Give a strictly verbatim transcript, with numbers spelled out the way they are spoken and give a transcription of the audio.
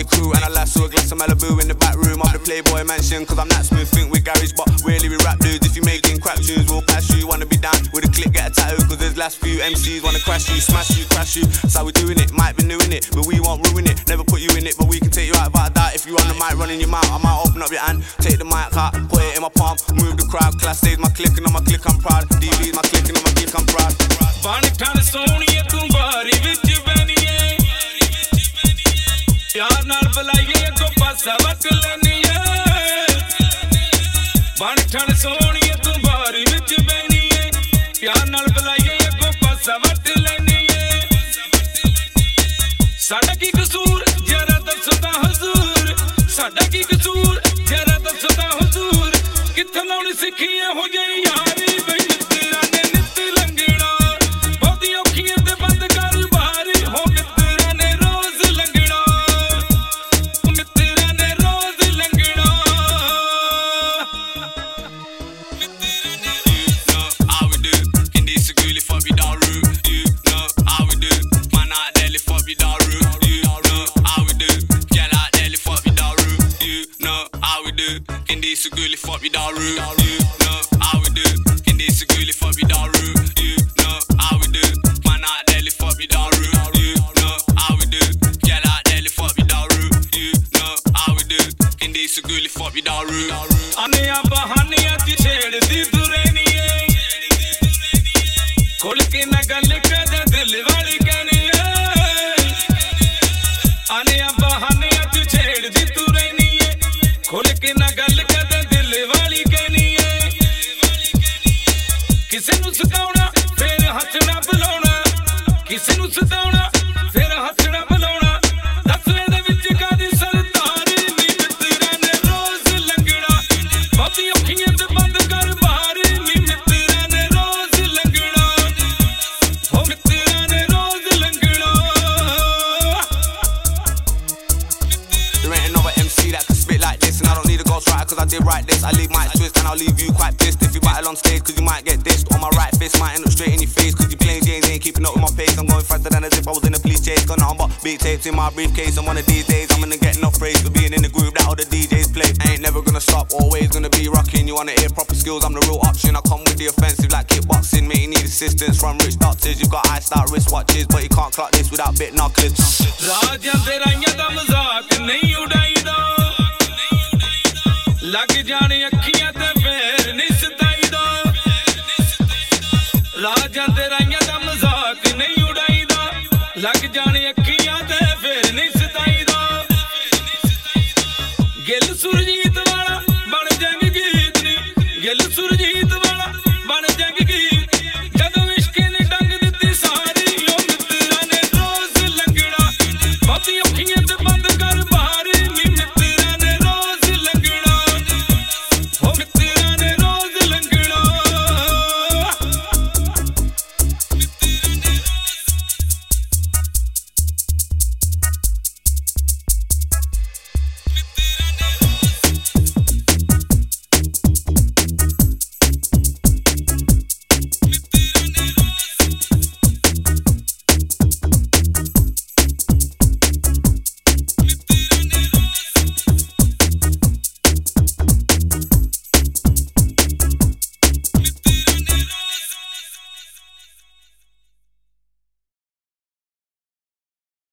J. Crew and I lasso a glass of Malibu in the back room of the Playboy mansion. Cause I'm that smooth, think with garage, but really we rap dudes. If you making crap tunes, we'll pass you. Wanna be down with a click, get a tattoo. Cause there's last few M Cs wanna crash you, smash you, crash you. That's how we doing it, might be new in it, but we won't ruin it. Never put you in it, but we can take you out without a doubt. If you on the mic running your mouth, I might open up your hand, take the mic out, put it in my palm, move the crowd. Class stays my click and on my click I'm proud. D V's my click and on my click I'm proud. Bani thana soniye tum bari vich baniye Yaar naal bulaiye ko passa vat laniye Bani thana soniye tum bari vich baniye Yaar naal bulaiye ko passa vat laniye Sada ki kasoor jara dasda huzur Sada ki kasoor jara dasda huzur Kithe launi sikhiye ho jaye yaari Så gullig fuck vi daru, you know how we do. Hindi så gullig fuck vi daru, you know how we do. Man out there fuck vi daru, you know how we do. Girl out there fuck vi daru, you know how we do. Hindi så gullig fuck vi daru. Aniya bahaniya ti chheddi tu rehniye khol ke na gal kar dil wali kaniye Aniya bahaniya ti chheddi tu rehniye khol ke na gal ਕਿਸੇ ਨੂੰ ਸਤਾਉਣਾ ਫੇਰ ਹੱਥਣਾ ਬੁਲਾਉਣਾ ਕਿਸੇ ਨੂੰ ਸਤਾਉਣਾ ਫੇਰ ਹੱਥਣਾ ਬੁਲਾਉਣਾ ਦੱਸ ਇਹਦੇ ਵਿੱਚ ਕਾਦੀ ਸਰਦਾਰੀ ਨੀ ਮਿੱਤਰਾਂ ਨੇ ਰੋਜ਼ ਲੰਗਣਾ ਬਹੁਤੀ ਅੱਖੀਆਂ ਤੇ ਬੰਦ ਕਰ ਬਾਰੀ ਨੀ ਮਿੱਤਰਾਂ ਨੇ ਰੋਜ਼ ਲੰਗਣਾ ਹੋ ਮਿੱਤਰਾਂ ਨੇ ਰੋਜ਼ ਲੰਗਣਾ There ain't another M C that can spit like this and I don't need a ghostwriter cause I did write this. I leave my twist and I'll leave you quite pissed if you battle on stage cause you might get dissed. On my right fist might end up straight in your face cause you playing James ain't keeping up with my pace. I'm going faster than as if I was in a police chase. Got nothing but beat tapes in my briefcase and one of these days I'm gonna get enough praise for being in the group that all the D Js play. I ain't never gonna stop, always gonna be rocking. You wanna hear proper skills, I'm the real option. I come with the offensive like kickboxing. Mate, you need assistance from rich doctors. You've got eye-star wristwatches but you can't clock this without bit knuckles. Raja teraiyan da mazak nahi udaida lag jaane akhiyan te fir nahi sataida Raja teraiyan da mazak nahi udaida lag jaane